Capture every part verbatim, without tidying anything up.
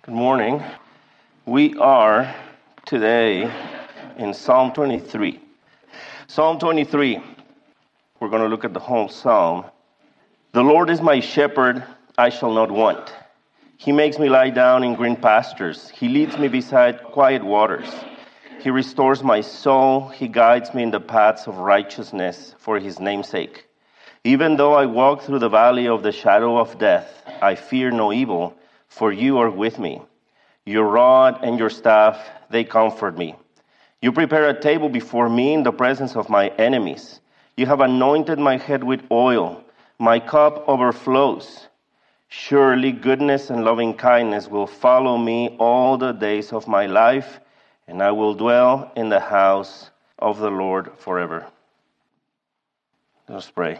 Good morning. We are today in Psalm twenty-three. Psalm twenty-three, we're going to look at the whole psalm. The Lord is my shepherd, I shall not want. He makes me lie down in green pastures. He leads me beside quiet waters. He restores my soul. He guides me in the paths of righteousness for his name's sake. Even though I walk through the valley of the shadow of death, I fear no evil, for you are with me. Your rod and your staff, they comfort me. You prepare a table before me in the presence of my enemies. You have anointed my head with oil. My cup overflows. Surely goodness and loving kindness will follow me all the days of my life, and I will dwell in the house of the Lord forever. Let us pray.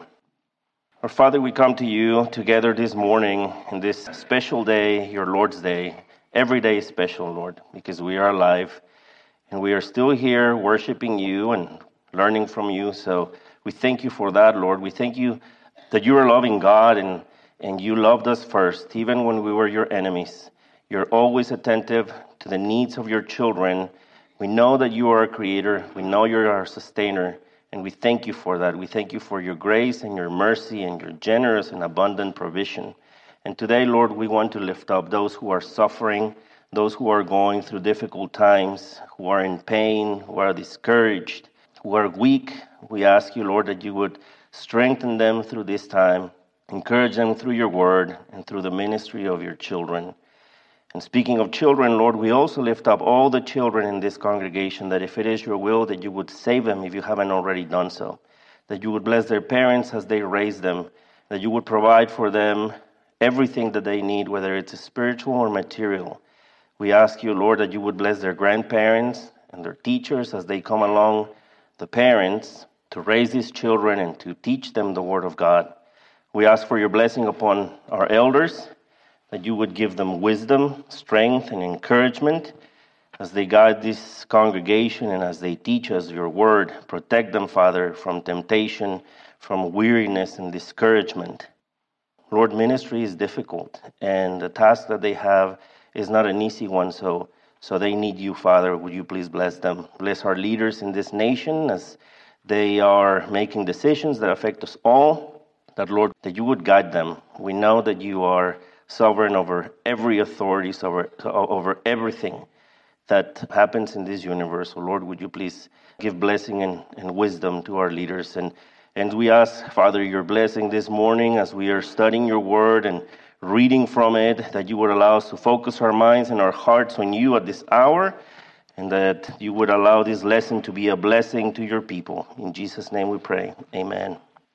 Our Father, we come to you together this morning in this special day, your Lord's Day. Every day is special, Lord, because we are alive and we are still here worshiping you and learning from you. So we thank you for that, Lord. We thank you that you are loving God and, and you loved us first, even when we were your enemies. You're always attentive to the needs of your children. We know that you are a creator. We know you're our sustainer. And we thank you for that. We thank you for your grace and your mercy and your generous and abundant provision. And today, Lord, we want to lift up those who are suffering, those who are going through difficult times, who are in pain, who are discouraged, who are weak. We ask you, Lord, that you would strengthen them through this time, encourage them through your word and through the ministry of your children. And speaking of children, Lord, we also lift up all the children in this congregation, that if it is your will, that you would save them if you haven't already done so, that you would bless their parents as they raise them, that you would provide for them everything that they need, whether it's spiritual or material. We ask you, Lord, that you would bless their grandparents and their teachers as they come along, the parents, to raise these children and to teach them the word of God. We ask for your blessing upon our elders, that you would give them wisdom, strength, and encouragement as they guide this congregation and as they teach us your word. Protect them, Father, from temptation, from weariness and discouragement. Lord, ministry is difficult, and the task that they have is not an easy one, so, so they need you, Father. Would you please bless them? Bless our leaders in this nation as they are making decisions that affect us all, that, Lord, that you would guide them. We know that you are sovereign over every authority, over, over everything that happens in this universe. So, Lord, would you please give blessing and, and wisdom to our leaders. And, and we ask, Father, your blessing this morning as we are studying your word and reading from it, that you would allow us to focus our minds and our hearts on you at this hour, and that you would allow this lesson to be a blessing to your people. In Jesus' name we pray. Amen.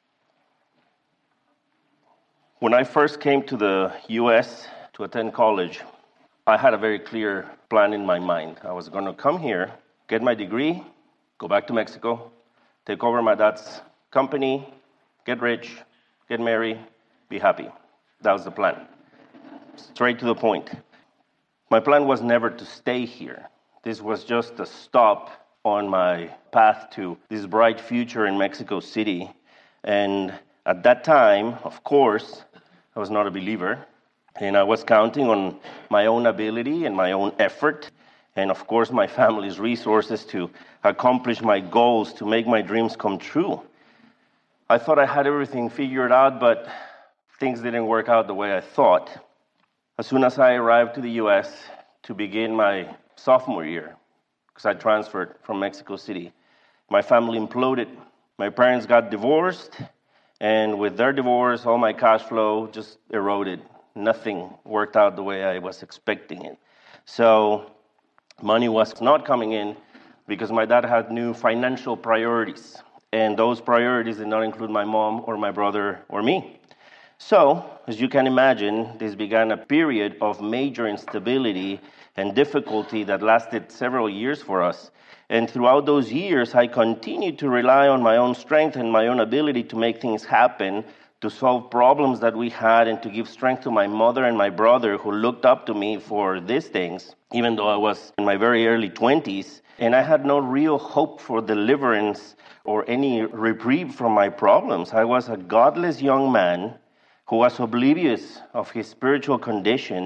When I first came to the U S to attend college, I had a very clear plan in my mind. I was going to come here, get my degree, go back to Mexico, take over my dad's company, get rich, get married, be happy. That was the plan. Straight to the point. My plan was never to stay here. This was just a stop on my path to this bright future in Mexico City. And at that time, of course, I was not a believer, and I was counting on my own ability and my own effort, and of course my family's resources to accomplish my goals, to make my dreams come true. I thought I had everything figured out, but things didn't work out the way I thought. As soon as I arrived to the U S to begin my sophomore year, because I transferred from Mexico City, my family imploded. My parents got divorced, and with their divorce, all my cash flow just eroded. Nothing worked out the way I was expecting it. So money was not coming in because my dad had new financial priorities. And those priorities did not include my mom or my brother or me. So, as you can imagine, this began a period of major instability and difficulty that lasted several years for us. And throughout those years, I continued to rely on my own strength and my own ability to make things happen, to solve problems that we had, and to give strength to my mother and my brother who looked up to me for these things, even though I was in my very early twenties. And I had no real hope for deliverance or any reprieve from my problems. I was a godless young man who was oblivious of his spiritual condition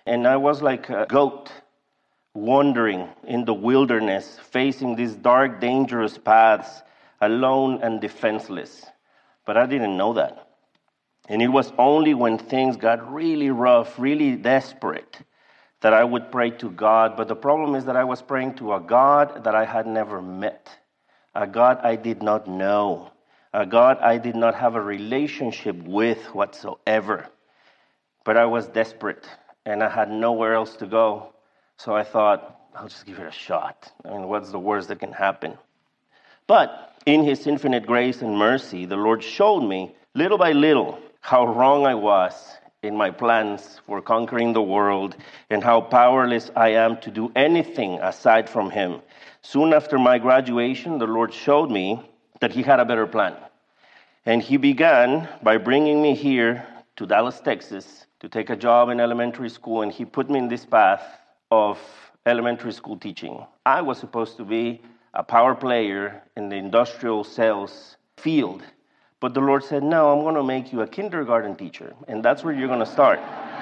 And I was like a goat wandering in the wilderness, facing these dark, dangerous paths, alone and defenseless. But I didn't know that. And it was only when things got really rough, really desperate, that I would pray to God. But the problem is that I was praying to a God that I had never met, a God I did not know, a God I did not have a relationship with whatsoever. But I was desperate, and I had nowhere else to go. So I thought, I'll just give it a shot. I mean, what's the worst that can happen? But in His infinite grace and mercy, the Lord showed me, little by little, how wrong I was in my plans for conquering the world and how powerless I am to do anything aside from Him. Soon after my graduation, the Lord showed me that He had a better plan. And He began by bringing me here to Dallas, Texas, to take a job in elementary school, and He put me in this path of elementary school teaching. I was supposed to be a power player in the industrial sales field. But the Lord said, no, I'm going to make you a kindergarten teacher, and that's where you're going to start.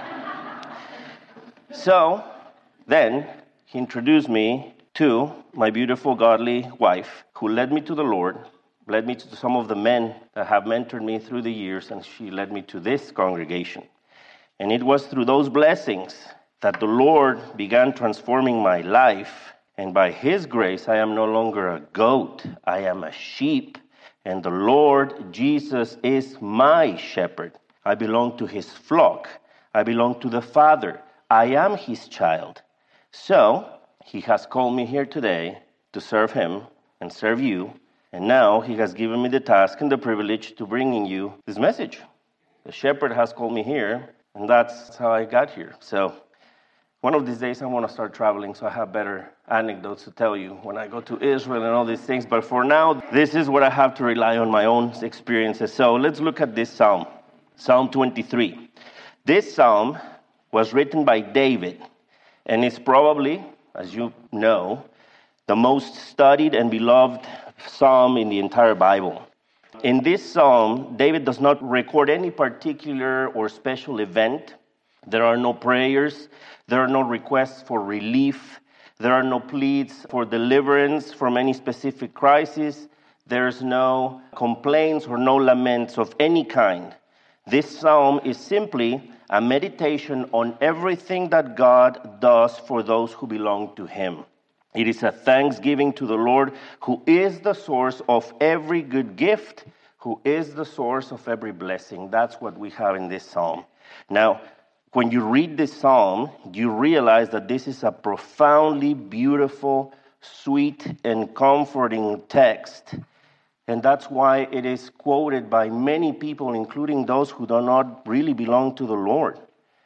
So then He introduced me to my beautiful, godly wife, who led me to the Lord, led me to some of the men that have mentored me through the years, and she led me to this congregation. And it was through those blessings that the Lord began transforming my life, and by His grace, I am no longer a goat, I am a sheep. And the Lord Jesus is my shepherd. I belong to His flock. I belong to the Father. I am His child. So He has called me here today to serve Him and serve you. And now He has given me the task and the privilege to bringing you this message. The shepherd has called me here, and that's how I got here. So one of these days I want to start traveling, so I have better anecdotes to tell you when I go to Israel and all these things. But for now, this is what I have to rely on my own experiences. So let's look at this psalm, Psalm twenty-three. This psalm was written by David, and it's probably, as you know, the most studied and beloved psalm in the entire Bible. In this psalm, David does not record any particular or special event. There are no prayers. There are no requests for relief. There are no pleas for deliverance from any specific crisis. There's no complaints or no laments of any kind. This psalm is simply a meditation on everything that God does for those who belong to Him. It is a thanksgiving to the Lord, who is the source of every good gift, who is the source of every blessing. That's what we have in this psalm. Now, when you read this psalm, you realize that this is a profoundly beautiful, sweet, and comforting text. And that's why it is quoted by many people, including those who do not really belong to the Lord.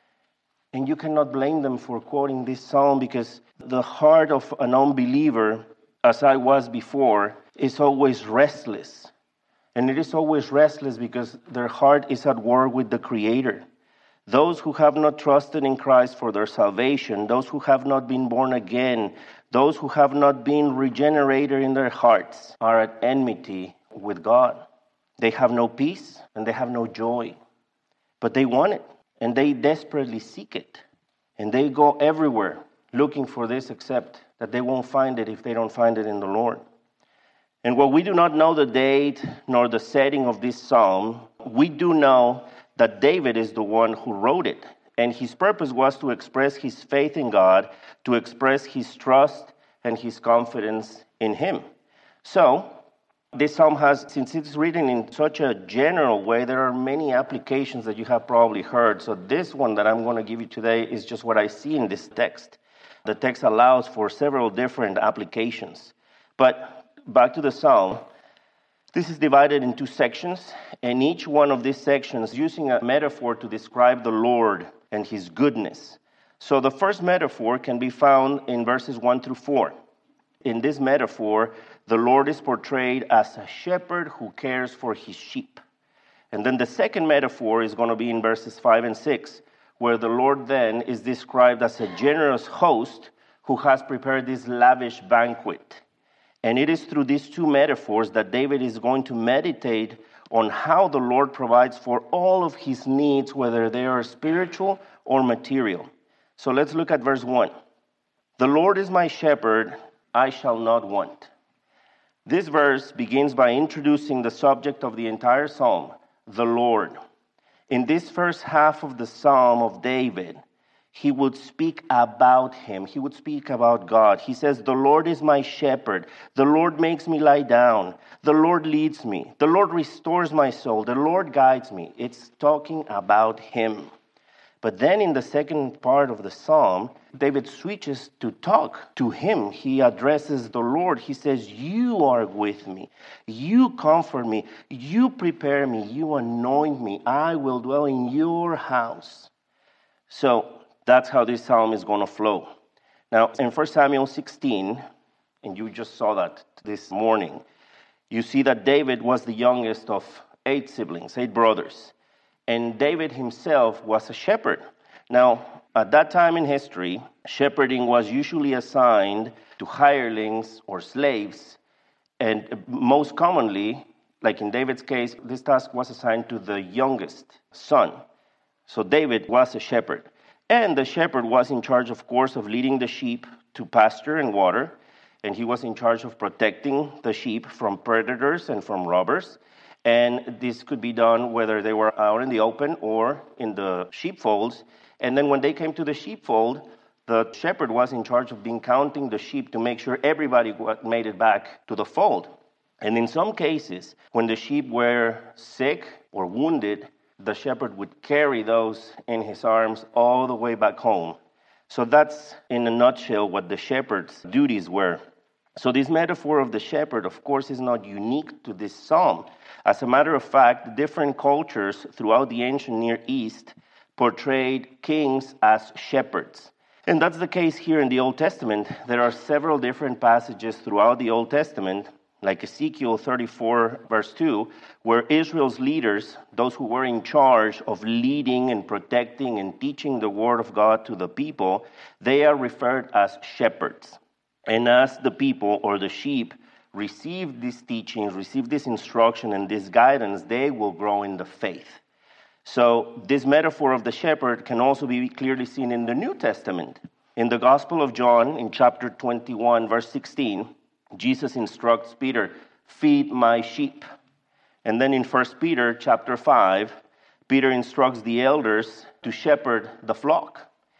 And you cannot blame them for quoting this psalm, because the heart of an unbeliever, as I was before, is always restless. And it is always restless because their heart is at war with the Creator. Those who have not trusted in Christ for their salvation, those who have not been born again, those who have not been regenerated in their hearts, are at enmity with God. They have no peace and they have no joy. But they want it, and they desperately seek it. And they go everywhere looking for this, except that they won't find it if they don't find it in the Lord. And while we do not know the date nor the setting of this psalm, we do know that David is the one who wrote it. And his purpose was to express his faith in God, to express his trust and his confidence in Him. So, this psalm has, since it's written in such a general way, there are many applications that you have probably heard. So this one that I'm going to give you today is just what I see in this text. The text allows for several different applications. But back to the psalm. This is divided in two sections, and each one of these sections is using a metaphor to describe the Lord and His goodness. So the first metaphor can be found in verses one through four. In this metaphor, the Lord is portrayed as a shepherd who cares for His sheep. And then the second metaphor is going to be in verses five and six, where the Lord then is described as a generous host who has prepared this lavish banquet. And it is through these two metaphors that David is going to meditate on how the Lord provides for all of his needs, whether they are spiritual or material. So let's look at verse one. The Lord is my shepherd, I shall not want. This verse begins by introducing the subject of the entire psalm, the Lord. In this first half of the psalm of David, he would speak about him. He would speak about God. He says, the Lord is my shepherd. The Lord makes me lie down. The Lord leads me. The Lord restores my soul. The Lord guides me. It's talking about him. But then in the second part of the psalm, David switches to talk to him. He addresses the Lord. He says, you are with me. You comfort me. You prepare me. You anoint me. I will dwell in your house. So that's how this psalm is going to flow. Now, in First Samuel sixteen, and you just saw that this morning, you see that David was the youngest of eight siblings, eight brothers. And David himself was a shepherd. Now, at that time in history, shepherding was usually assigned to hirelings or slaves. And most commonly, like in David's case, this task was assigned to the youngest son. So David was a shepherd. And the shepherd was in charge, of course, of leading the sheep to pasture and water. And he was in charge of protecting the sheep from predators and from robbers. And this could be done whether they were out in the open or in the sheepfolds. And then when they came to the sheepfold, the shepherd was in charge of being counting the sheep to make sure everybody made it back to the fold. And in some cases, when the sheep were sick or wounded, the shepherd would carry those in his arms all the way back home. So that's, in a nutshell, what the shepherd's duties were. So this metaphor of the shepherd, of course, is not unique to this psalm. As a matter of fact, different cultures throughout the ancient Near East portrayed kings as shepherds. And that's the case here in the Old Testament. There are several different passages throughout the Old Testament, like Ezekiel thirty-four, verse two, where Israel's leaders, those who were in charge of leading and protecting and teaching the word of God to the people, they are referred as shepherds. And as the people or the sheep receive these teachings, receive this instruction and this guidance, they will grow in the faith. So this metaphor of the shepherd can also be clearly seen in the New Testament. In the Gospel of John, in chapter twenty-one, verse sixteen, Jesus instructs Peter, feed my sheep. And then in First Peter chapter five, Peter instructs the elders to shepherd the flock.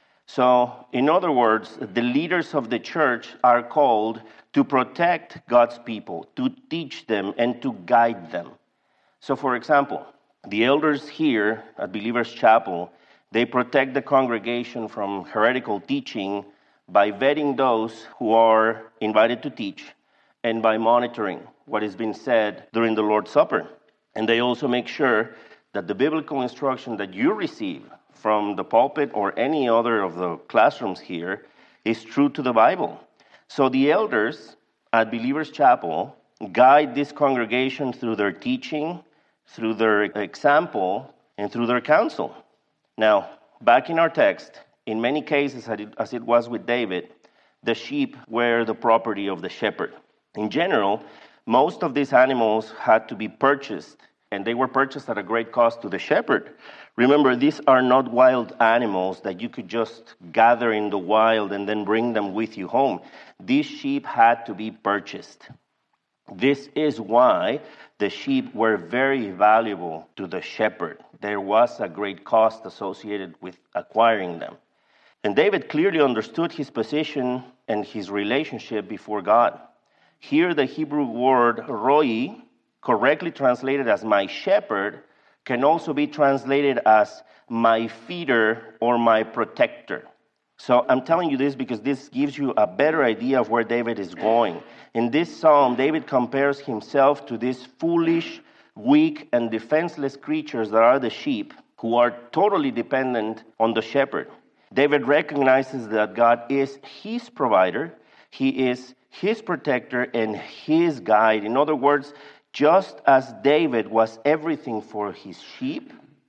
So, in other words, the leaders of the church are called to protect God's people, to teach them, and to guide them. So, for example, the elders here at Believers Chapel, they protect the congregation from heretical teaching by vetting those who are invited to teach and by monitoring what is being said during the Lord's Supper. And they also make sure that the biblical instruction that you receive from the pulpit or any other of the classrooms here is true to the Bible. So the elders at Believers Chapel guide this congregation through their teaching, through their example, and through their counsel. Now, back in our text, in many cases, as it was with David, the sheep were the property of the shepherd. In general, most of these animals had to be purchased, and they were purchased at a great cost to the shepherd. Remember, these are not wild animals that you could just gather in the wild and then bring them with you home. These sheep had to be purchased. This is why the sheep were very valuable to the shepherd. There was a great cost associated with acquiring them. And David clearly understood his position and his relationship before God. Here, the Hebrew word roi, correctly translated as my shepherd, can also be translated as my feeder or my protector. So I'm telling you this because this gives you a better idea of where David is going. In this psalm, David compares himself to these foolish, weak, and defenseless creatures that are the sheep, who are totally dependent on the shepherd. David recognizes that God is his provider, he is his protector, and his guide. In other words, just as David was everything for his sheep,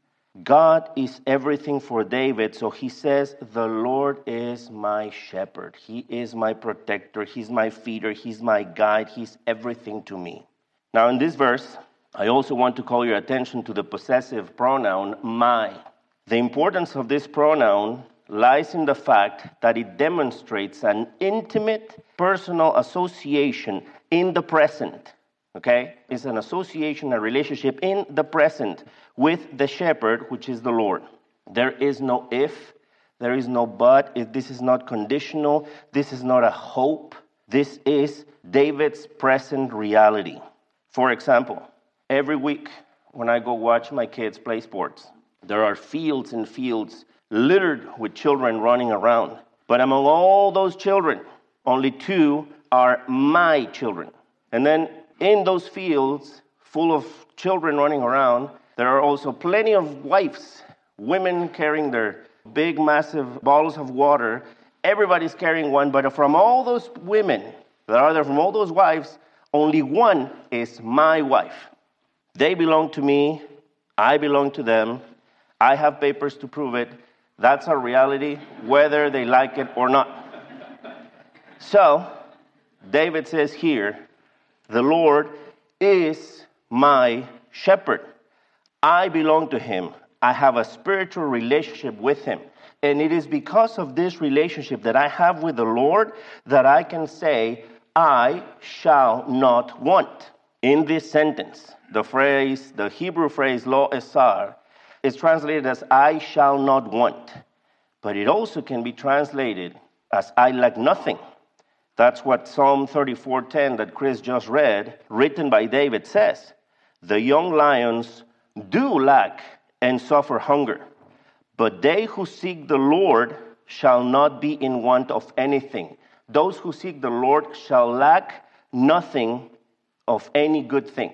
God is everything for David. So he says, the Lord is my shepherd. He is my protector. He's my feeder. He's my guide. He's everything to me. Now in this verse, I also want to call your attention to the possessive pronoun, my. The importance of this pronoun lies in the fact that it demonstrates an intimate personal association in the present. Okay? It's an association, a relationship in the present with the shepherd, which is the Lord. There is no if, there is no but. If this is not conditional. This is not a hope. This is David's present reality. For example, every week when I go watch my kids play sports, there are fields and fields littered with children running around. But among all those children, only two are my children. And then in those fields full of children running around, there are also plenty of wives, women carrying their big, massive bottles of water. Everybody's carrying one, but from all those women that are there, from all those wives, only one is my wife. They belong to me. I belong to them. I have papers to prove it. That's our reality, whether they like it or not. So, David says here, the Lord is my shepherd. I belong to him. I have a spiritual relationship with him. And it is because of this relationship that I have with the Lord that I can say, I shall not want. In this sentence, the phrase, the Hebrew phrase, lo esar, is translated as I shall not want. But it also can be translated as I lack nothing. That's what Psalm thirty-four ten that Chris just read, written by David, says. The young lions do lack and suffer hunger, but they who seek the Lord shall not be in want of anything. Those who seek the Lord shall lack nothing of any good thing.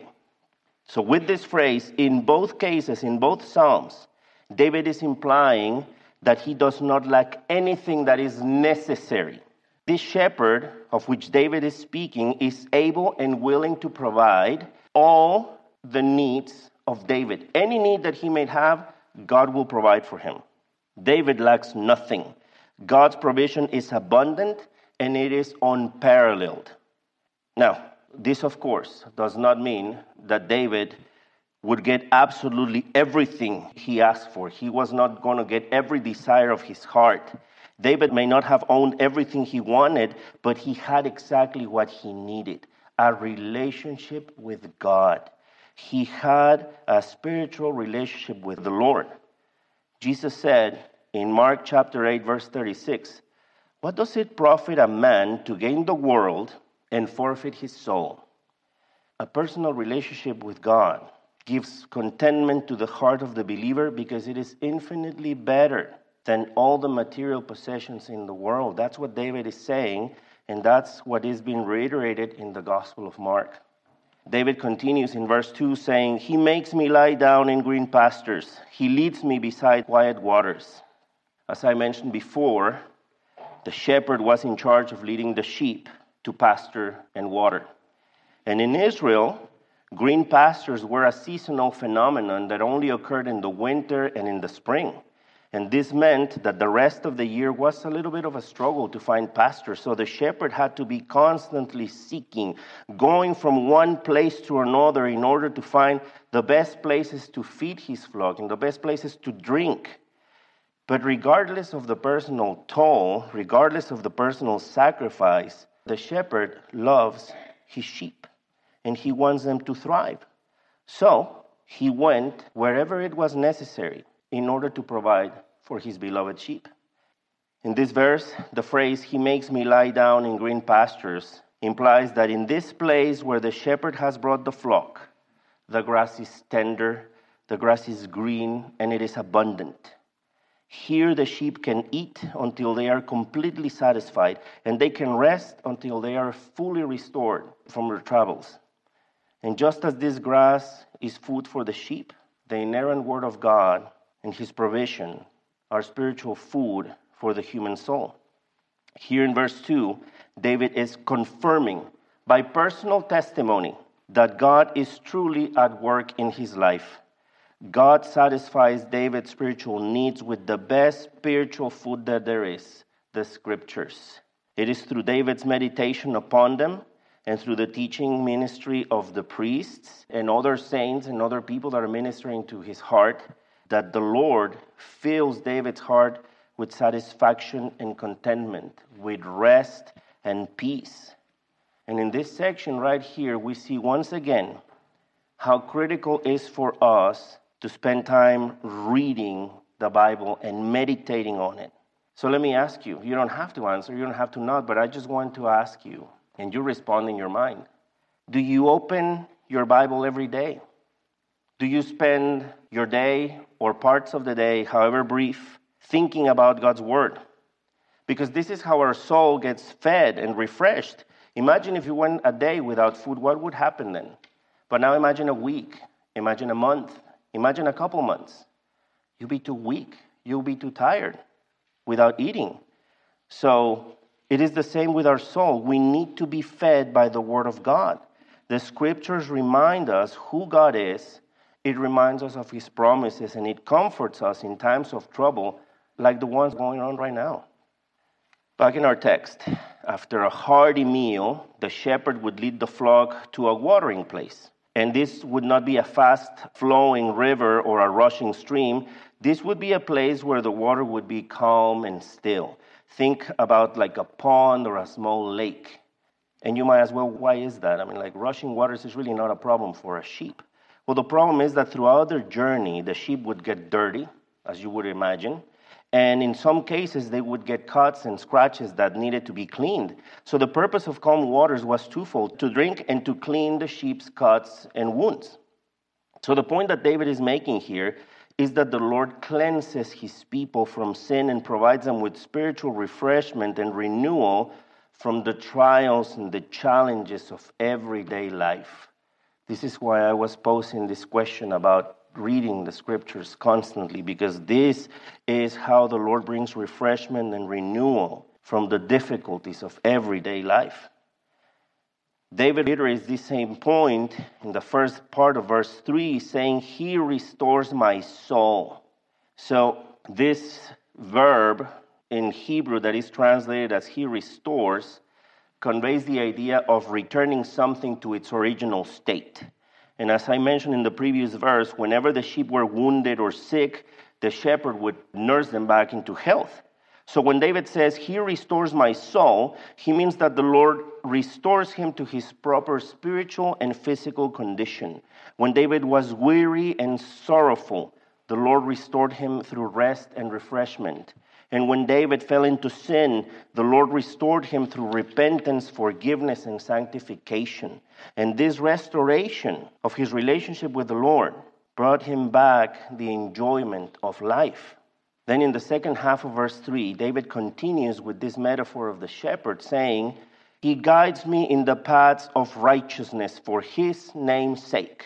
So with this phrase, in both cases, in both Psalms, David is implying that he does not lack anything that is necessary. This shepherd of which David is speaking is able and willing to provide all the needs of David. Any need that he may have, God will provide for him. David lacks nothing. God's provision is abundant and it is unparalleled. Now, this, of course, does not mean that David would get absolutely everything he asked for. He was not going to get every desire of his heart. David may not have owned everything he wanted, but he had exactly what he needed, a relationship with God. He had a spiritual relationship with the Lord. Jesus said in Mark chapter eight, verse thirty-six, what does it profit a man to gain the world and forfeit his soul? A personal relationship with God gives contentment to the heart of the believer because it is infinitely better than all the material possessions in the world. That's what David is saying, and that's what is being reiterated in the Gospel of Mark. David continues in verse two saying, he makes me lie down in green pastures. He leads me beside quiet waters. As I mentioned before, the shepherd was in charge of leading the sheep to pasture and water. And in Israel, green pastures were a seasonal phenomenon that only occurred in the winter and in the spring. And this meant that the rest of the year was a little bit of a struggle to find pasture. So the shepherd had to be constantly seeking, going from one place to another in order to find the best places to feed his flock and the best places to drink. But regardless of the personal toll, regardless of the personal sacrifice, the shepherd loves his sheep and he wants them to thrive. So he went wherever it was necessary in order to provide for his beloved sheep. In this verse, the phrase, he makes me lie down in green pastures, implies that in this place where the shepherd has brought the flock, the grass is tender, the grass is green, and it is abundant. Here the sheep can eat until they are completely satisfied, and they can rest until they are fully restored from their travels. And just as this grass is food for the sheep, the inerrant word of God and his provision are spiritual food for the human soul. Here in verse two, David is confirming by personal testimony that God is truly at work in his life. God satisfies David's spiritual needs with the best spiritual food that there is, the scriptures. It is through David's meditation upon them and through the teaching ministry of the priests and other saints and other people that are ministering to his heart that the Lord fills David's heart with satisfaction and contentment, with rest and peace. And in this section right here, we see once again how critical it is for us to spend time reading the Bible and meditating on it. So let me ask you, you don't have to answer, you don't have to nod, but I just want to ask you, and you respond in your mind. Do you open your Bible every day? Do you spend your day or parts of the day, however brief, thinking about God's Word? Because this is how our soul gets fed and refreshed. Imagine if you went a day without food, what would happen then? But now imagine a week, imagine a month, imagine a couple months. You'll be too weak, you'll be too tired without eating. So it is the same with our soul. We need to be fed by the Word of God. The Scriptures remind us who God is. It reminds us of His promises, and it comforts us in times of trouble like the ones going on right now. Back in our text, after a hearty meal, the shepherd would lead the flock to a watering place. And this would not be a fast-flowing river or a rushing stream. This would be a place where the water would be calm and still. Think about like a pond or a small lake. And you might ask, well, why is that? I mean, like rushing waters is really not a problem for a sheep. Well, the problem is that throughout their journey, the sheep would get dirty, as you would imagine. And in some cases, they would get cuts and scratches that needed to be cleaned. So the purpose of calm waters was twofold, to drink and to clean the sheep's cuts and wounds. So the point that David is making here is that the Lord cleanses His people from sin and provides them with spiritual refreshment and renewal from the trials and the challenges of everyday life. This is why I was posing this question about reading the Scriptures constantly, because this is how the Lord brings refreshment and renewal from the difficulties of everyday life. David reiterates this same point in the first part of verse three, saying, He restores my soul. So this verb in Hebrew that is translated as He restores conveys the idea of returning something to its original state. And as I mentioned in the previous verse, whenever the sheep were wounded or sick, the shepherd would nurse them back into health. So when David says, He restores my soul, he means that the Lord restores him to his proper spiritual and physical condition. When David was weary and sorrowful, the Lord restored him through rest and refreshment. And when David fell into sin, the Lord restored him through repentance, forgiveness, and sanctification. And this restoration of his relationship with the Lord brought him back the enjoyment of life. Then in the second half of verse three, David continues with this metaphor of the shepherd, saying, He guides me in the paths of righteousness for His name's sake.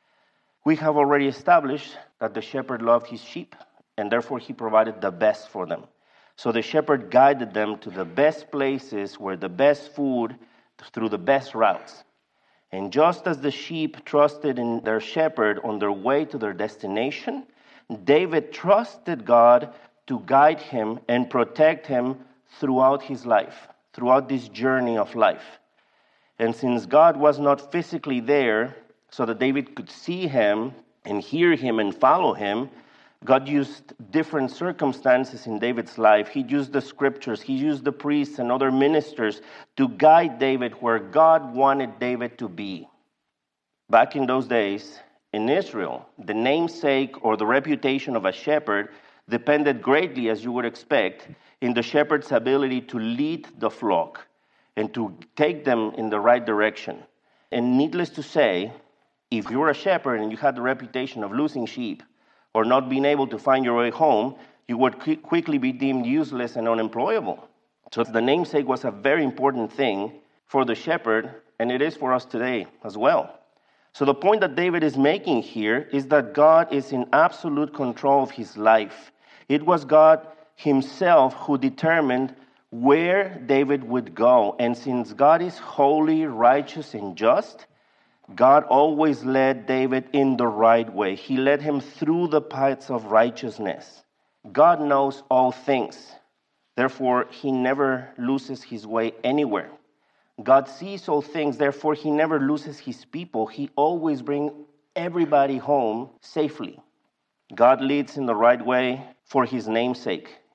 We have already established that the shepherd loved his sheep, and therefore he provided the best for them. So the shepherd guided them to the best places where the best food through the best routes. And just as the sheep trusted in their shepherd on their way to their destination, David trusted God to guide him and protect him throughout his life, throughout this journey of life. And since God was not physically there so that David could see him and hear him and follow him, God used different circumstances in David's life. He used the Scriptures, He used the priests and other ministers to guide David where God wanted David to be. Back in those days, in Israel, the namesake or the reputation of a shepherd depended greatly, as you would expect, in the shepherd's ability to lead the flock and to take them in the right direction. And needless to say, if you were a shepherd and you had the reputation of losing sheep, or not being able to find your way home, you would qu- quickly be deemed useless and unemployable. So the namesake was a very important thing for the shepherd, and it is for us today as well. So the point that David is making here is that God is in absolute control of his life. It was God Himself who determined where David would go. And since God is holy, righteous, and just, God always led David in the right way. He led him through the paths of righteousness. God knows all things. Therefore, He never loses His way anywhere. God sees all things. Therefore, He never loses His people. He always brings everybody home safely. God leads in the right way for His name's sake.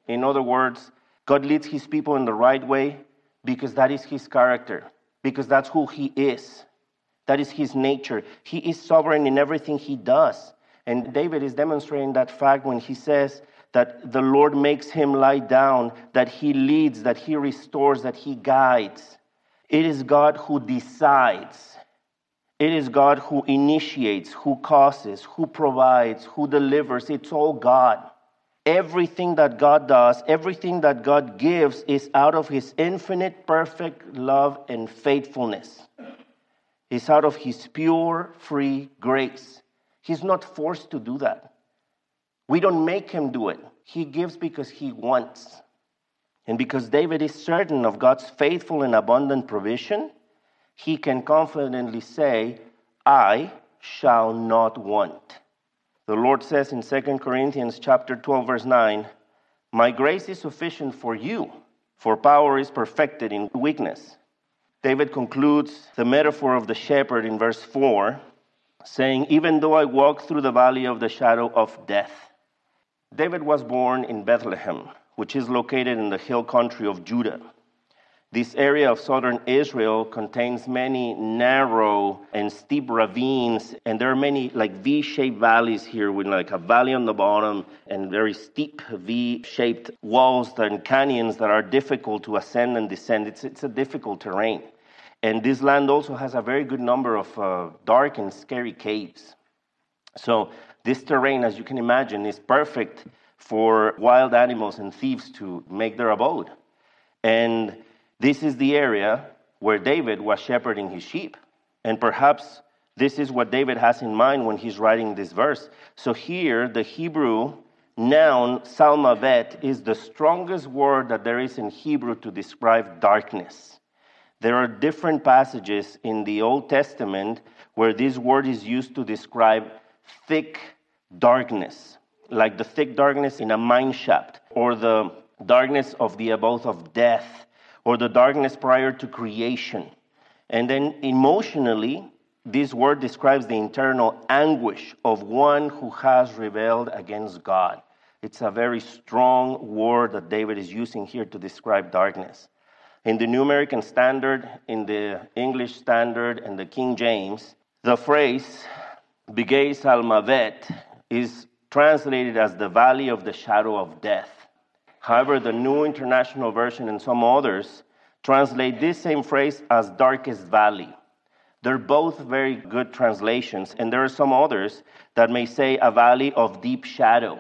In other words, God leads his people in the right way because that is his character, because that's who he is. That is his nature. He is sovereign in everything he does. And David is demonstrating that fact when he says that the Lord makes him lie down, that he leads, that he restores, that he guides. It is God who decides. It is God who initiates, who causes, who provides, who delivers. It's all God. Everything that God does, everything that God gives is out of his infinite, perfect love and faithfulness. It's out of his pure, free grace. He's not forced to do that. We don't make him do it. He gives because he wants. And because David is certain of God's faithful and abundant provision, he can confidently say, I shall not want. The Lord says in Second Corinthians chapter twelve, verse nine, my grace is sufficient for you, for power is perfected in weakness. David concludes the metaphor of the shepherd in verse four, saying, even though I walk through the valley of the shadow of death. David was born in Bethlehem, which is located in the hill country of Judah. This area of southern Israel contains many narrow and steep ravines, and there are many like V-shaped valleys here with like a valley on the bottom and very steep V-shaped walls and canyons that are difficult to ascend and descend. It's, it's a difficult terrain. And this land also has a very good number of uh, dark and scary caves. So this terrain, as you can imagine, is perfect for wild animals and thieves to make their abode. And this is the area where David was shepherding his sheep. And perhaps this is what David has in mind when he's writing this verse. So here, the Hebrew noun salmavet is the strongest word that there is in Hebrew to describe darkness. There are different passages in the Old Testament where this word is used to describe thick darkness, like the thick darkness in a mine shaft, or the darkness of the abode of death, or the darkness prior to creation. And then emotionally, this word describes the internal anguish of one who has rebelled against God. It's a very strong word that David is using here to describe darkness. In the New American Standard, in the English Standard, and the King James, the phrase, Bigay Salmavet, is translated as the valley of the shadow of death. However, the New International Version and some others translate this same phrase as darkest valley. They're both very good translations, and there are some others that may say a valley of deep shadow.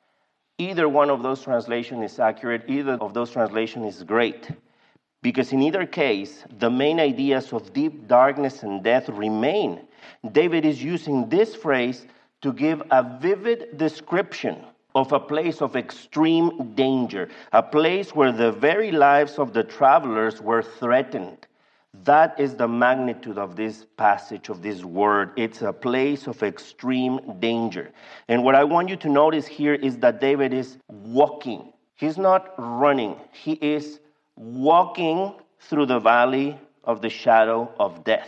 Either one of those translations is accurate, either of those translations is great. Because in either case, the main ideas of deep darkness and death remain. David is using this phrase to give a vivid description of a place of extreme danger, a place where the very lives of the travelers were threatened. That is the magnitude of this passage, of this word. It's a place of extreme danger. And what I want you to notice here is that David is walking. He's not running. He is walking through the valley of the shadow of death.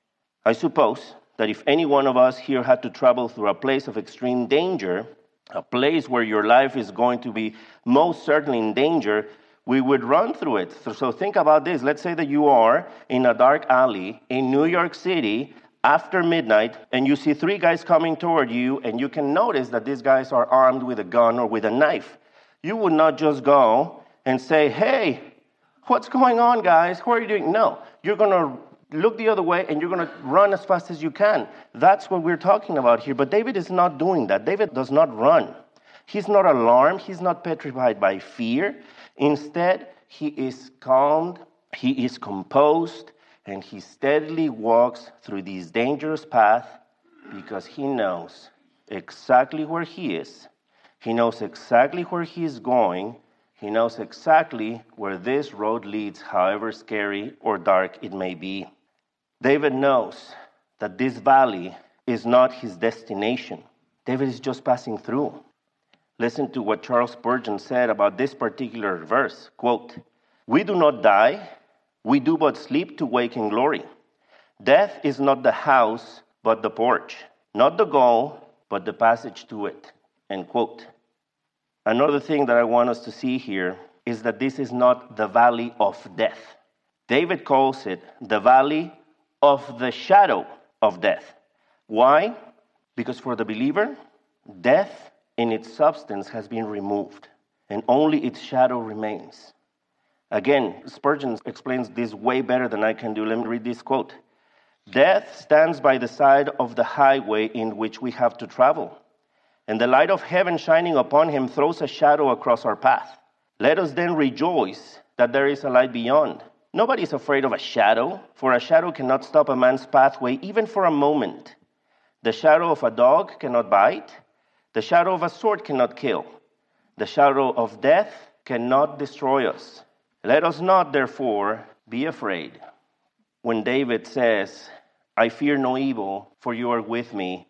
I suppose that if any one of us here had to travel through a place of extreme danger, a place where your life is going to be most certainly in danger, we would run through it. So, so think about this. Let's say that you are in a dark alley in New York City after midnight, and you see three guys coming toward you, and you can notice that these guys are armed with a gun or with a knife. You would not just go and say, hey, what's going on, guys? What are you doing? No, you're going to look the other way, and you're going to run as fast as you can. That's what we're talking about here. But David is not doing that. David does not run. He's not alarmed. He's not petrified by fear. Instead, he is calmed, he is composed, and he steadily walks through this dangerous path because he knows exactly where he is. He knows exactly where he is going. He knows exactly where this road leads, however scary or dark it may be. David knows that this valley is not his destination. David is just passing through. Listen to what Charles Spurgeon said about this particular verse. Quote, we do not die, we do but sleep to wake in glory. Death is not the house, but the porch. Not the goal, but the passage to it. End quote. Another thing that I want us to see here is that this is not the valley of death. David calls it the valley of the shadow of death. Why? Because for the believer, death in its substance has been removed, and only its shadow remains. Again, Spurgeon explains this way better than I can do. Let me read this quote. Death stands by the side of the highway in which we have to travel, and the light of heaven shining upon him throws a shadow across our path. Let us then rejoice that there is a light beyond. Nobody is afraid of a shadow, for a shadow cannot stop a man's pathway even for a moment. The shadow of a dog cannot bite. The shadow of a sword cannot kill. The shadow of death cannot destroy us. Let us not, therefore, be afraid. When David says, I fear no evil, for you are with me,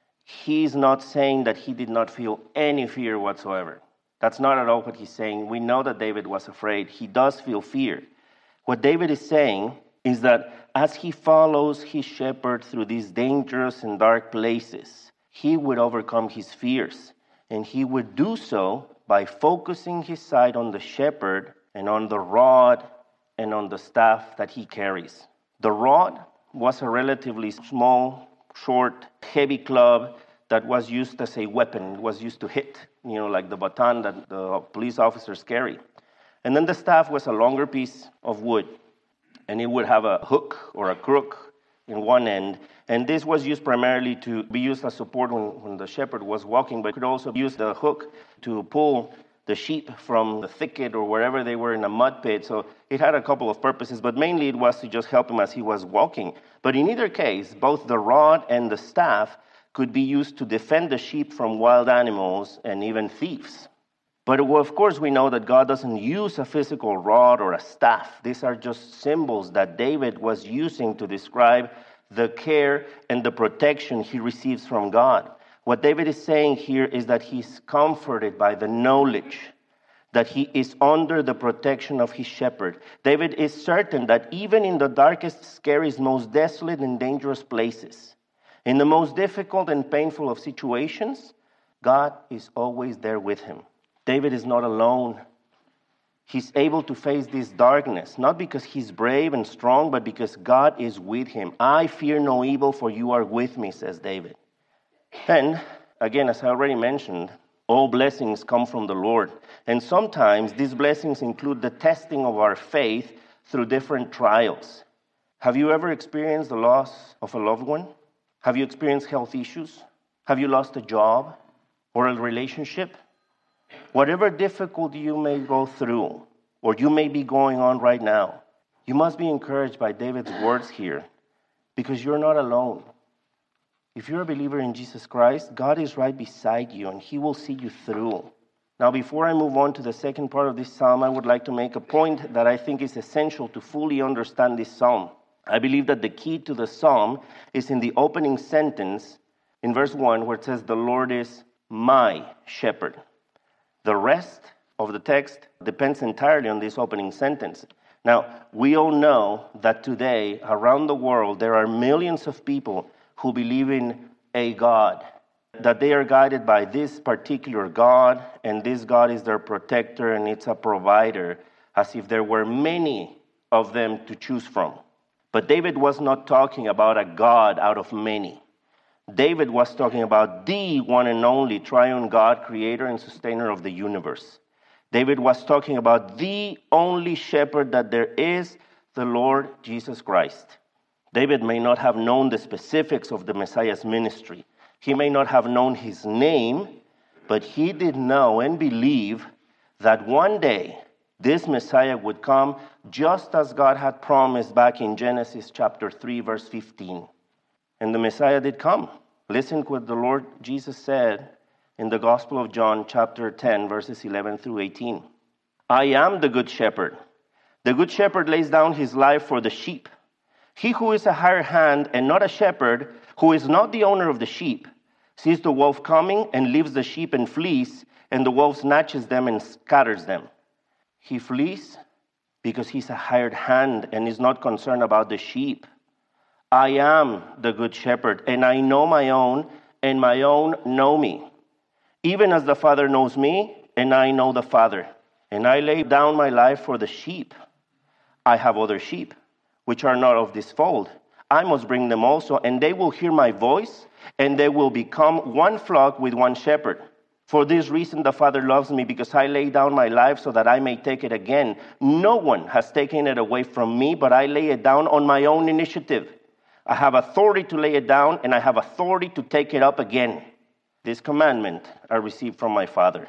he's not saying that he did not feel any fear whatsoever. That's not at all what he's saying. We know that David was afraid. He does feel fear. What David is saying is that as he follows his shepherd through these dangerous and dark places, he would overcome his fears. And he would do so by focusing his sight on the shepherd and on the rod and on the staff that he carries. The rod was a relatively small, short, heavy club that was used as a weapon. It was used to hit, you know, like the baton that the police officers carry. And then the staff was a longer piece of wood, and it would have a hook or a crook in one end. And this was used primarily to be used as support when, when the shepherd was walking, but could also use the hook to pull the sheep from the thicket or wherever they were in a mud pit. So it had a couple of purposes, but mainly it was to just help him as he was walking. But in either case, both the rod and the staff could be used to defend the sheep from wild animals and even thieves. But of course, we know that God doesn't use a physical rod or a staff. These are just symbols that David was using to describe the care and the protection he receives from God. What David is saying here is that he's comforted by the knowledge that he is under the protection of his shepherd. David is certain that even in the darkest, scariest, most desolate and dangerous places, in the most difficult and painful of situations, God is always there with him. David is not alone. He's able to face this darkness, not because he's brave and strong, but because God is with him. I fear no evil, for you are with me, says David. Then, again, as I already mentioned, all blessings come from the Lord. And sometimes these blessings include the testing of our faith through different trials. Have you ever experienced the loss of a loved one? Have you experienced health issues? Have you lost a job or a relationship? Whatever difficulty you may go through or you may be going on right now, you must be encouraged by David's words here because you're not alone. If you're a believer in Jesus Christ, God is right beside you and he will see you through. Now, before I move on to the second part of this psalm, I would like to make a point that I think is essential to fully understand this psalm. I believe that the key to the psalm is in the opening sentence in verse one where it says, the Lord is my shepherd. The rest of the text depends entirely on this opening sentence. Now, we all know that today, around the world, there are millions of people who believe in a God, that they are guided by this particular God, and this God is their protector and it's a provider, as if there were many of them to choose from. But David was not talking about a God out of many. David was talking about the one and only triune God, creator and sustainer of the universe. David was talking about the only shepherd that there is, the Lord Jesus Christ. David may not have known the specifics of the Messiah's ministry. He may not have known his name, but he did know and believe that one day this Messiah would come just as God had promised back in Genesis chapter three, verse fifteen. And the Messiah did come. Listen to what the Lord Jesus said in the Gospel of John chapter ten, verses eleven through eighteen. I am the good shepherd. The good shepherd lays down his life for the sheep. He who is a hired hand and not a shepherd, who is not the owner of the sheep, sees the wolf coming and leaves the sheep and flees, and the wolf snatches them and scatters them. He flees because he's a hired hand and is not concerned about the sheep. I am the good shepherd, and I know my own, and my own know me. Even as the Father knows me, and I know the Father. And I lay down my life for the sheep. I have other sheep, which are not of this fold. I must bring them also, and they will hear my voice, and they will become one flock with one shepherd. For this reason the Father loves me, because I lay down my life so that I may take it again. No one has taken it away from me, but I lay it down on my own initiative. I have authority to lay it down, and I have authority to take it up again. This commandment I received from my Father.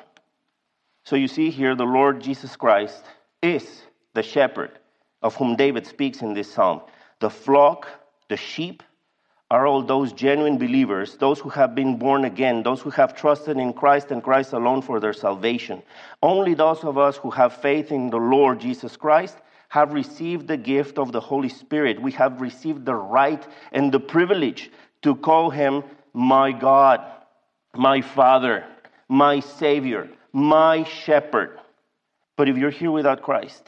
So you see here, the Lord Jesus Christ is the shepherd of whom David speaks in this psalm. The flock, the sheep, are all those genuine believers, those who have been born again, those who have trusted in Christ and Christ alone for their salvation. Only those of us who have faith in the Lord Jesus Christ have received the gift of the Holy Spirit. We have received the right and the privilege to call him my God, my Father, my Savior, my Shepherd. But if you're here without Christ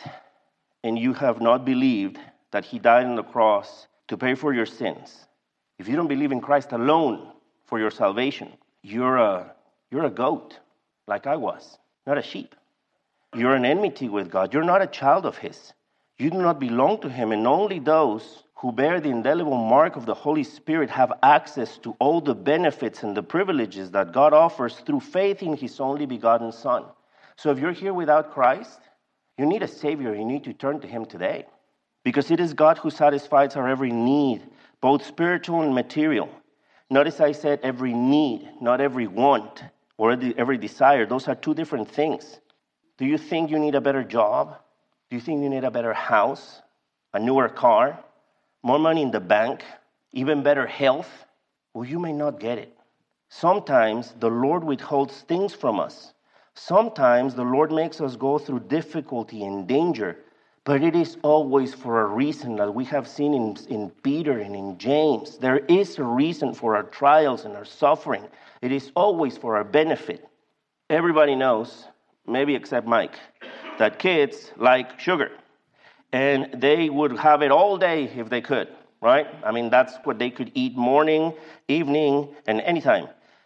and you have not believed that he died on the cross to pay for your sins, if you don't believe in Christ alone for your salvation, you're a, you're a goat, like I was, not a sheep. You're in enmity with God. You're not a child of his. You do not belong to him, and only those who bear the indelible mark of the Holy Spirit have access to all the benefits and the privileges that God offers through faith in his only begotten Son. So if you're here without Christ, you need a Savior. You need to turn to him today, because it is God who satisfies our every need, both spiritual and material. Notice I said every need, not every want or every desire. Those are two different things. Do you think you need a better job? Do you think you need a better house, a newer car, more money in the bank, even better health? Well, you may not get it. Sometimes the Lord withholds things from us. Sometimes the Lord makes us go through difficulty and danger, but it is always for a reason, that we have seen in, in Peter and in James. There is a reason for our trials and our suffering. It is always for our benefit. Everybody knows, maybe except Mike, that kids like sugar. And they would have it all day if they could, right? I mean, that's what they could eat morning, evening, and anytime.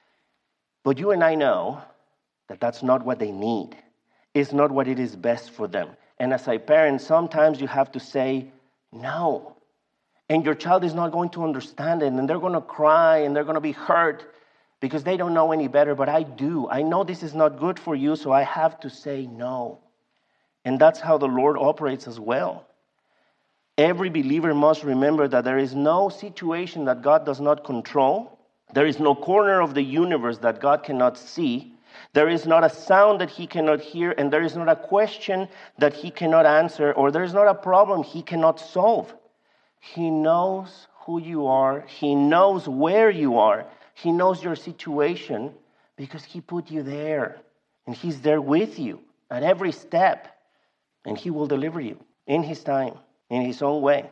But you and I know that that's not what they need. It's not what it is best for them. And as a parent, sometimes you have to say no. And your child is not going to understand it, and they're going to cry, and they're going to be hurt because they don't know any better, but I do. I know this is not good for you, so I have to say no. And that's how the Lord operates as well. Every believer must remember that there is no situation that God does not control. There is no corner of the universe that God cannot see. There is not a sound that he cannot hear, and there is not a question that he cannot answer, or there is not a problem he cannot solve. He knows who you are. He knows where you are. He knows your situation because he put you there, and he's there with you at every step, and he will deliver you in his time, in his own way.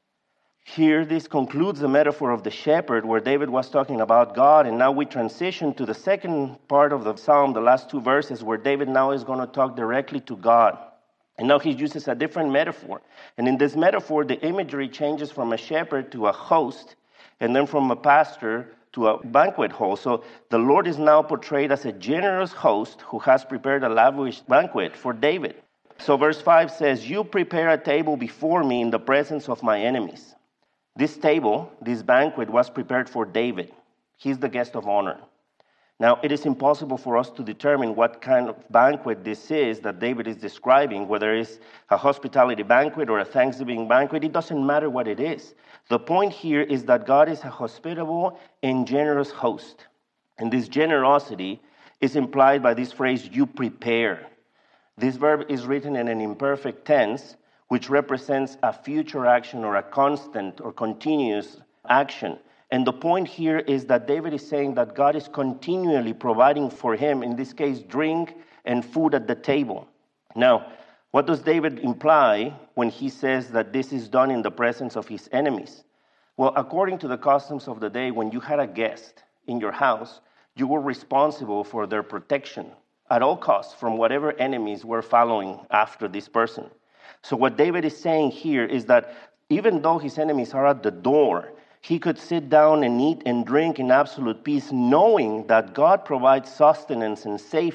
Here, this concludes the metaphor of the shepherd, where David was talking about God, and now we transition to the second part of the psalm, the last two verses, where David now is going to talk directly to God. And now he uses a different metaphor. And in this metaphor, the imagery changes from a shepherd to a host, and then from a pastor to a banquet hall. So the Lord is now portrayed as a generous host who has prepared a lavish banquet for David. So verse five says, "You prepare a table before me in the presence of my enemies." This table, this banquet, was prepared for David. He's the guest of honor. Now, it is impossible for us to determine what kind of banquet this is that David is describing, whether it's a hospitality banquet or a Thanksgiving banquet. It doesn't matter what it is. The point here is that God is a hospitable and generous host. And this generosity is implied by this phrase, "you prepare." This verb is written in an imperfect tense, which represents a future action or a constant or continuous action. And the point here is that David is saying that God is continually providing for him, in this case, drink and food at the table. Now, what does David imply when he says that this is done in the presence of his enemies? Well, according to the customs of the day, when you had a guest in your house, you were responsible for their protection at all costs from whatever enemies were following after this person. So what David is saying here is that even though his enemies are at the door, he could sit down and eat and drink in absolute peace, knowing that God provides sustenance and safety.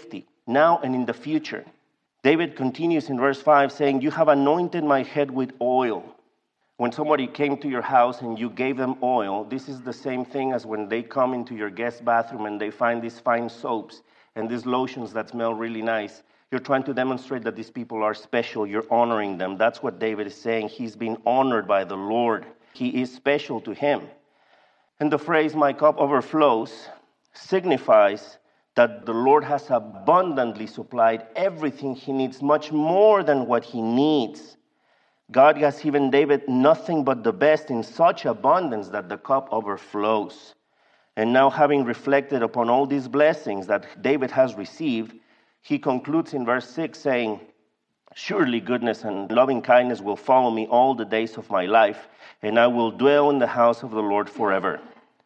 now and in the future. David continues in verse five saying, you have anointed my head with oil. When somebody came to your house and you gave them oil, this is the same thing as when they come into your guest bathroom and they find these fine soaps and these lotions that smell really nice. You're trying to demonstrate that these people are special. You're honoring them. That's what David is saying. He's been honored by the Lord. He is special to him. And the phrase, my cup overflows, signifies that the Lord has abundantly supplied everything he needs, much more than what he needs. God has given David nothing but the best in such abundance that the cup overflows. And now, having reflected upon all these blessings that David has received, he concludes in verse six saying, surely goodness and loving kindness will follow me all the days of my life, and I will dwell in the house of the Lord forever.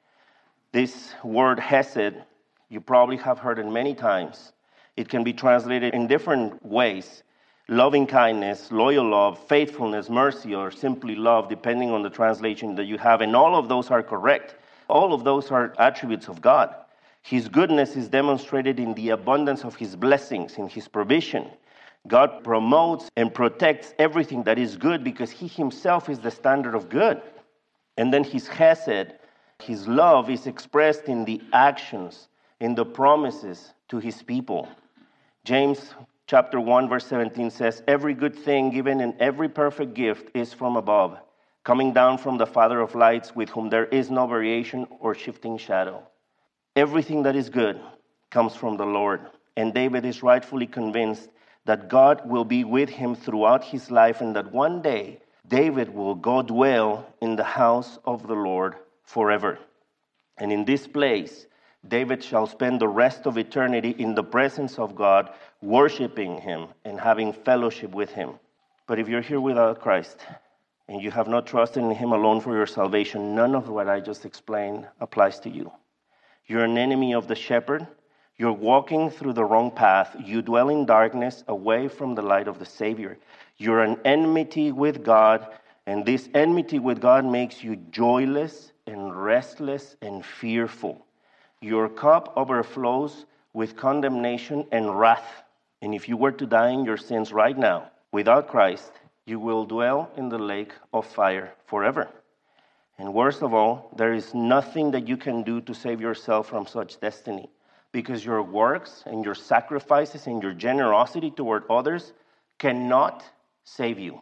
This word hesed, you probably have heard it many times. It can be translated in different ways. Loving kindness, loyal love, faithfulness, mercy, or simply love, depending on the translation that you have. And all of those are correct. All of those are attributes of God. His goodness is demonstrated in the abundance of his blessings, in his provision. God promotes and protects everything that is good because he himself is the standard of good. And then his chesed, his love, is expressed in the actions, in the promises to his people. James chapter one, verse seventeen says, every good thing given and every perfect gift is from above, coming down from the Father of lights, with whom there is no variation or shifting shadow. Everything that is good comes from the Lord. And David is rightfully convinced that God will be with him throughout his life, and that one day David will go dwell in the house of the Lord forever. And in this place, David shall spend the rest of eternity in the presence of God, worshiping him and having fellowship with him. But if you're here without Christ and you have not trusted in him alone for your salvation, none of what I just explained applies to you. You're an enemy of the shepherd. You're walking through the wrong path. You dwell in darkness away from the light of the Savior. You're an enmity with God, and this enmity with God makes you joyless and restless and fearful. Your cup overflows with condemnation and wrath. And if you were to die in your sins right now, without Christ, you will dwell in the lake of fire forever. And worst of all, there is nothing that you can do to save yourself from such destiny, because your works and your sacrifices and your generosity toward others cannot save you.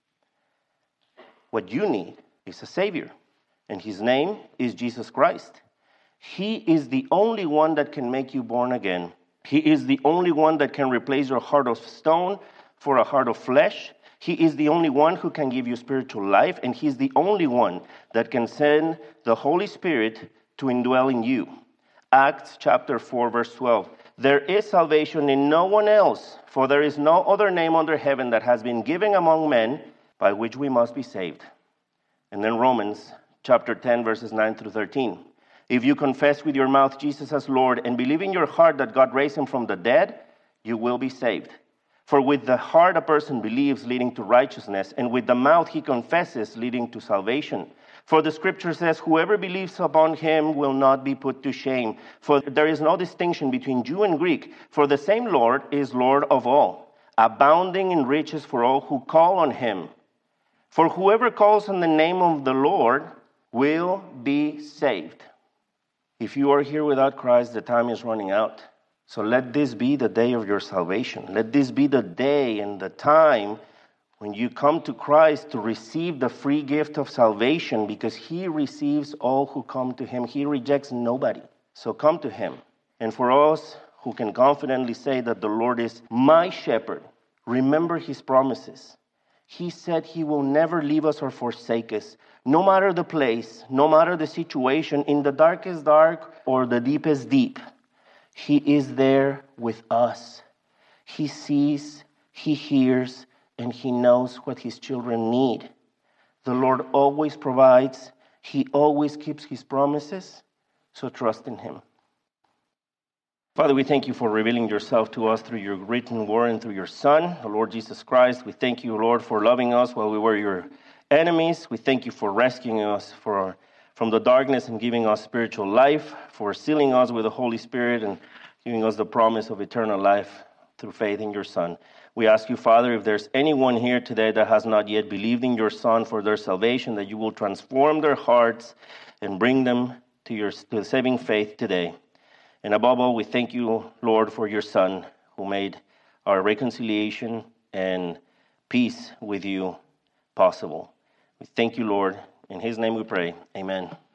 What you need is a Savior, and his name is Jesus Christ. He is the only one that can make you born again. He is the only one that can replace your heart of stone for a heart of flesh. He is the only one who can give you spiritual life, and he's the only one that can send the Holy Spirit to indwell in you. Acts chapter four, verse twelve. There is salvation in no one else, for there is no other name under heaven that has been given among men by which we must be saved. And then Romans chapter ten, verses nine through thirteen. If you confess with your mouth Jesus as Lord and believe in your heart that God raised him from the dead, you will be saved. For with the heart a person believes, leading to righteousness, and with the mouth he confesses, leading to salvation. For the scripture says, whoever believes upon him will not be put to shame. For there is no distinction between Jew and Greek, for the same Lord is Lord of all, abounding in riches for all who call on him. For whoever calls on the name of the Lord will be saved. If you are here without Christ, the time is running out. So let this be the day of your salvation. Let this be the day and the time when you come to Christ to receive the free gift of salvation, because he receives all who come to him. He rejects nobody. So come to him. And for us who can confidently say that the Lord is my shepherd, remember his promises. He said he will never leave us or forsake us, no matter the place, no matter the situation, in the darkest dark or the deepest deep. He is there with us. He sees, he hears, and he knows what his children need. The Lord always provides. He always keeps his promises, so trust in him. Father, we thank you for revealing yourself to us through your written word and through your Son, the Lord Jesus Christ. We thank you, Lord, for loving us while we were your enemies. We thank you for rescuing us for, from the darkness and giving us spiritual life, for sealing us with the Holy Spirit and giving us the promise of eternal life through faith in your Son. We ask you, Father, if there's anyone here today that has not yet believed in your Son for their salvation, that you will transform their hearts and bring them to your to the saving faith today. And above all, we thank you, Lord, for your Son, who made our reconciliation and peace with you possible. We thank you, Lord. In his name we pray. Amen.